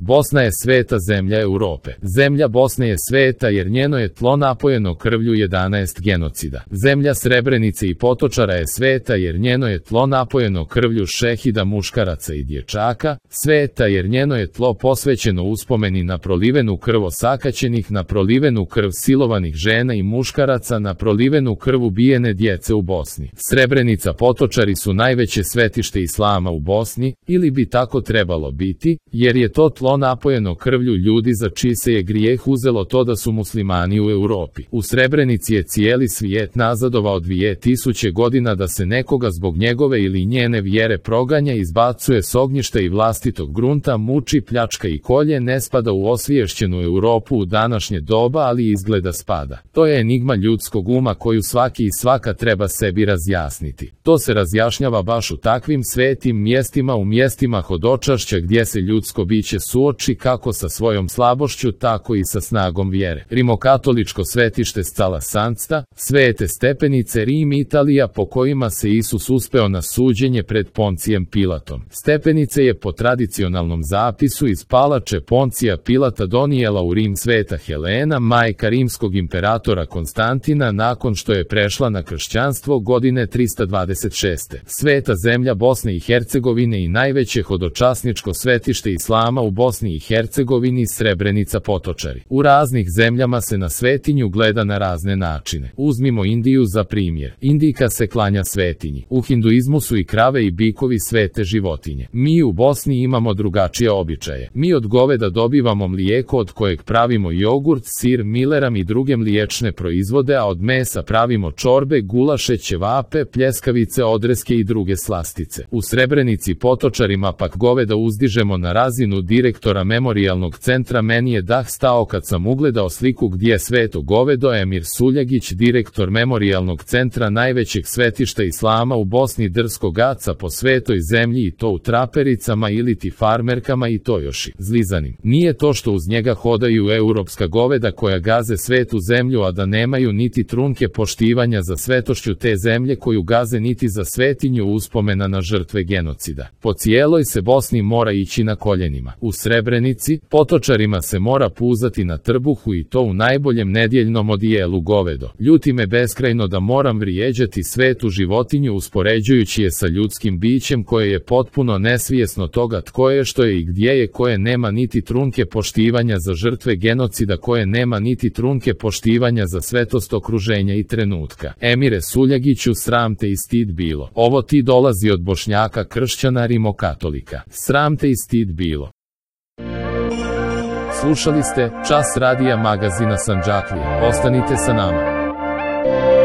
Bosna je sveta zemlja Europe. Zemlja Bosne je sveta jer njeno je tlo napojeno krvlju 11 genocida. Zemlja Srebrenice i Potočara je sveta jer njeno je tlo napojeno krvlju šehida muškaraca i dječaka, sveta jer njeno je tlo posvećeno uspomeni na prolivenu krv osakaćenih, na prolivenu krv silovanih žena i muškaraca, na prolivenu krv ubijene djece u Bosni. Srebrenica, Potočari su najveće svetište islama u Bosni, ili bi tako trebalo biti, jer je to tlo napojeno krvlju ljudi za čiji se je grijeh uzelo to da su muslimani u Europi. U Srebrenici je cijeli svijet nazadovao 2000 godina da se nekoga zbog njegove ili njene vjere proganja, izbacuje s ognjišta i vlastitog grunta, muči, pljačka i kolje, ne spada u osviješćenu Europu u današnje doba, ali izgleda spada. To je enigma ljudskog uma koju svaki i svaka treba sebi razjasniti. To se razjašnjava baš u takvim svetim mjestima, u mjestima hodočašća gdje se ljudsko biće suoči kako sa svojom slabošću, tako i sa snagom vjere. Rimokatoličko svetište Scala Santa, Svete Stepenice, Rim, Italija, po kojima se Isus uspeo na suđenje pred Poncijem Pilatom. Stepenice je po tradicionalnom zapisu iz palače Poncija Pilata donijela u Rim sveta Helena, majka rimskog imperatora Konstantina, nakon što je prešla na kršćanstvo godine 326. Sveta zemlja Bosne i Hercegovine i najveće hodočasničko svetište islama u Bosni i Hercegovini, Srebrenica, Potočari. U raznih zemljama se na svetinju gleda na razne načine. Uzmimo Indiju za primjer. Indijka se klanja svetinji. U hinduizmu su i krave i bikovi svete životinje. Mi u Bosni imamo drugačije običaje. Mi od goveda dobivamo mlijeko od kojeg pravimo jogurt, sir, mileram i druge mliječne proizvode, a od mesa pravimo čorbe, gulaše, ćevape, pljeskavice, odreske i druge slastice. U Srebrenici, Potočarima pak goveda uzdižemo na razinu direktora memorijalnog centra. Meni je dah stao kad sam ugledao sliku gdje sveto govedo Emir Suljagić, direktor memorijalnog centra najvećeg svetišta islama u Bosni, drsko gaca po svetoj zemlji, i to u trapericama iliti farmerkama, i to još i zlizanim. Nije to što uz njega hodaju europska goveda koja gaze svetu zemlju, a da nemaju niti trunke poštivanja za svetošću te zemlje koju gaze, niti za svetinju uspomena na žrtve genocida. Po cijeloj se Bosni mora ići na koljenima. U Srebrenici, Potočarima se mora puzati na trbuhu, i to u najboljem nedjeljnom odijelu govedo. Ljuti me beskrajno da moram vrijeđati svetu životinju uspoređujući je sa ljudskim bićem koje je potpuno nesvjesno toga tko je, što je i gdje je, koje nema niti trunke poštivanja za žrtve genocida, koje nema niti trunke poštivanja za svetost okruženja i trenutka. Emire Suljagiću, sram te i stid bilo. Ovo ti dolazi od Bošnjaka kršćana rimokatolika. Sram te i stid bilo. Slušali ste Čas radija magazina Sandžaklija. Ostanite sa nama.